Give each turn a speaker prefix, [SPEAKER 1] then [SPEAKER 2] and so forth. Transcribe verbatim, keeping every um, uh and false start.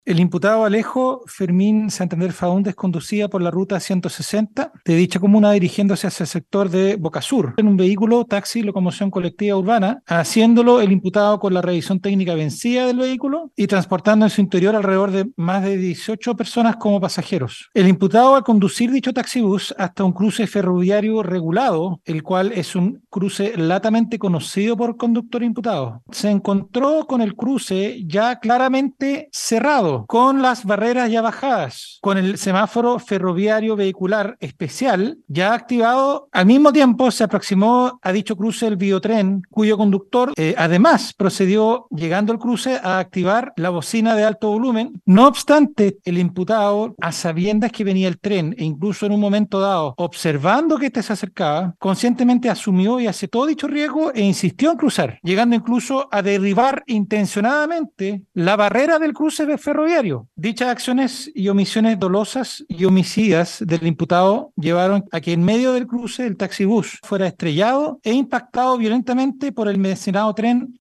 [SPEAKER 1] El imputado Alejo Fermín Santander Faúndez conducía por la ruta ciento sesenta de dicha comuna dirigiéndose hacia el sector de Boca Sur en un vehículo taxi locomoción colectiva urbana, haciéndolo el imputado con la revisión técnica vencida del vehículo y transportando en su interior alrededor de más de dieciocho personas como pasajeros. El imputado al conducir dicho taxibús hasta un cruce ferroviario regulado, el cual es un cruce latamente conocido por conductor imputado, se encontró con el cruce ya claramente cerrado, con las barreras ya bajadas, con el semáforo ferroviario vehicular especial ya activado. Al mismo tiempo se aproximó a dicho cruce el biotren, cuyo conductor eh, además procedió, llegando al cruce, a activar la bocina de alto volumen. No obstante, el imputado, a sabiendas que venía el tren e incluso en un momento dado, observando que éste se acercaba, conscientemente asumió y aceptó dicho riesgo e insistió en cruzar, llegando incluso a derribar intencionadamente la barrera del cruce ferroviario. Dichas acciones y omisiones dolosas y homicidas del imputado llevaron a que en medio del cruce el taxibús fuera estrellado e impactado violentamente por el mencionado tren